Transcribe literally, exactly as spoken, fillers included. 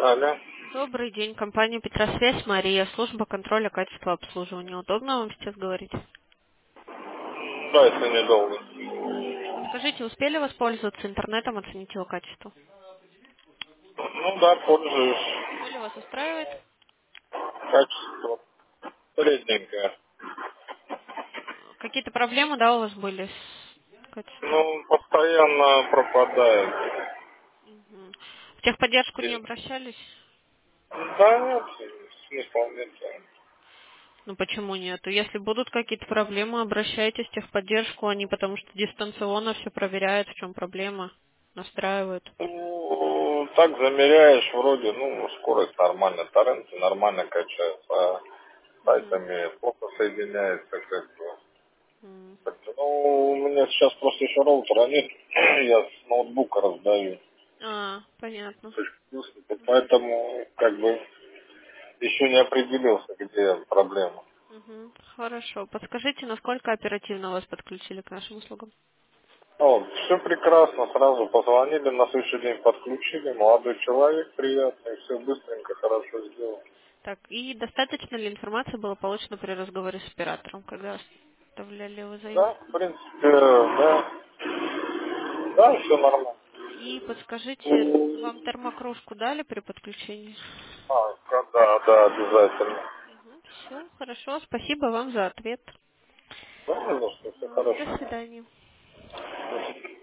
Алло. Добрый день, компания Петросвязь, Мария, служба контроля качества обслуживания. Удобно вам сейчас говорить? Да, если недолго. Скажите, успели воспользоваться интернетом, оценить его качество? Ну да, пользуюсь. Все ли вас устраивает? Качество средненькое. Какие-то проблемы, да, у вас были с качеством? Ну, постоянно пропадает. Мгм. В техподдержку не обращались? Да нет, смысла нет. Ну почему нет? Если будут какие-то проблемы, обращайтесь в техподдержку, они потому что дистанционно все проверяют, в чем проблема, настраивают. Ну, так замеряешь, вроде, ну, скорость нормально, торренты нормально качаются, а Мгм. сайтами плохо соединяется как-то. М. Как-то, ну, у меня сейчас просто еще роутера нет, я с ноутбука раздаю. А, понятно. Поэтому, как бы, еще не определился, где проблема. Мгм. Хорошо. Подскажите, насколько оперативно вас подключили к нашим услугам? Вот, все прекрасно, сразу позвонили, на следующий день подключили, молодой человек приятный, все быстренько, хорошо сделал. Так, и достаточно ли информации было получено при разговоре с оператором, когда оставляли вы Да, заявку? в принципе, да, да, все нормально. И подскажите, вам термокружку дали при подключении? А, да, да, обязательно. Все, хорошо. Спасибо вам за ответ. Да, ну, что все М, хорошо. До свидания.